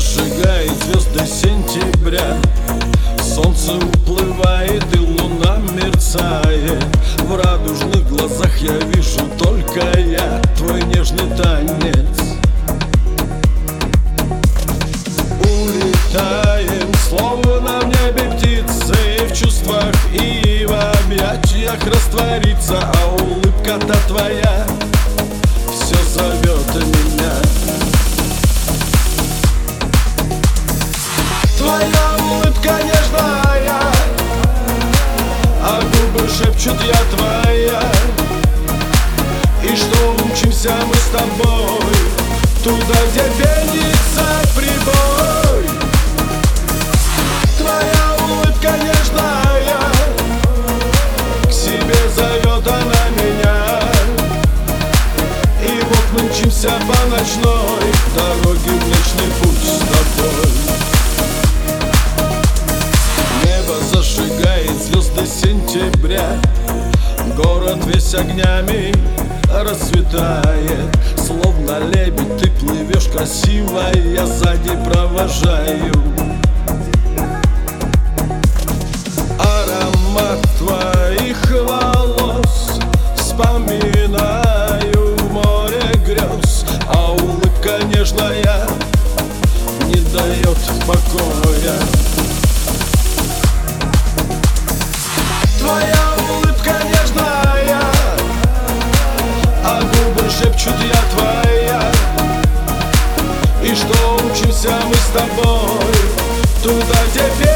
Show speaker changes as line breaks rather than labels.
зажигает звезды сентября. Солнце уплывает и луна мерцает. В радужных глазах я вижу только я, твой нежный танец. Улетаем, словно в небе птицы, в чувствах и в объятиях раствориться. А улыбка-то твоя все зовет меня. Твоя улыбка нежная, а губы шепчут я твоя. И что умчимся мы с тобой туда, где пенится прибой. Твоя улыбка нежная, к себе зовет она меня. И вот мы мчимся по ночной дороге в Млечный Путь с тобой. Небо зажигает звезды сентября. Город весь огнями расцветает. Словно лебедь ты плывешь красиво, я сзади провожаю. Аромат твоих волос вспоминаю в море грез. А улыбка нежная не дает покоя. Твоя улыбка нежная, а губы шепчут я твоя. И что учимся мы с тобой туда, где